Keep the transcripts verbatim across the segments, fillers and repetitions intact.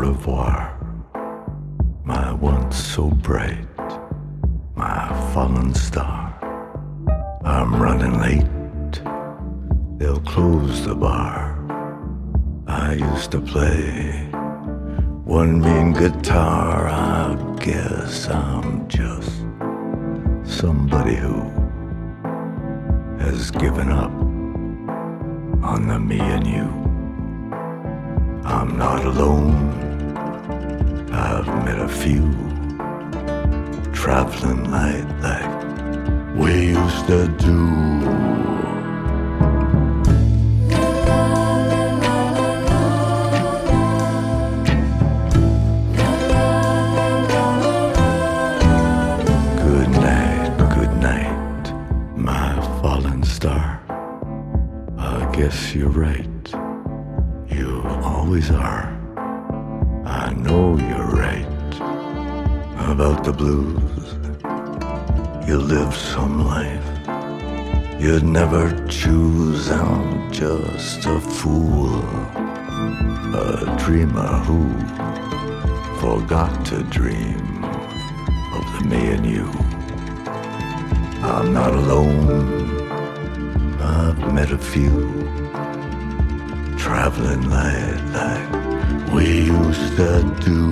revoir, my once so bright, my fallen star. I'm running late, they'll close the bar. I used to play one mean guitar. I guess I'm just somebody who has given up on the me and you. I'm not alone, I've met a few traveling light like we used to do. Guess you're right, you always are. I know you're right about the blues. You live some life you'd never choose. I'm just a fool, a dreamer who forgot to dream of the me and you. I'm not alone, I've met a few traveling light like we used to do.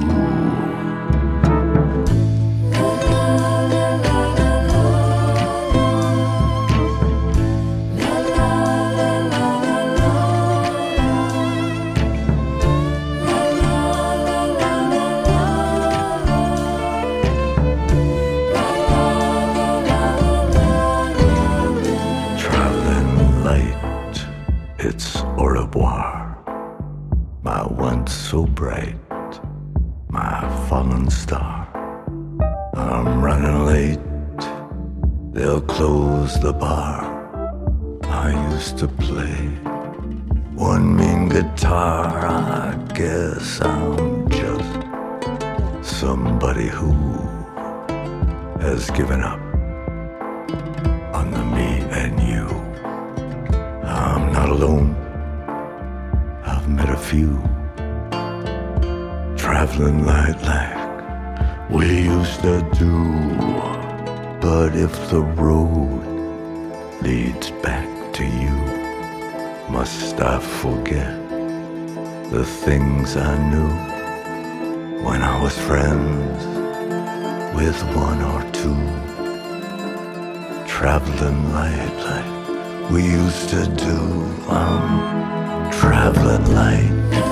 So bright, my fallen star. I'm running late, they'll close the bar. I used to play one mean guitar. I guess I'm just somebody who has given up on the me and you. I'm not alone, I've met a few traveling light like we used to do. But if the road leads back to you, must I forget the things I knew when I was friends with one or two? Traveling light like we used to do. I'm traveling light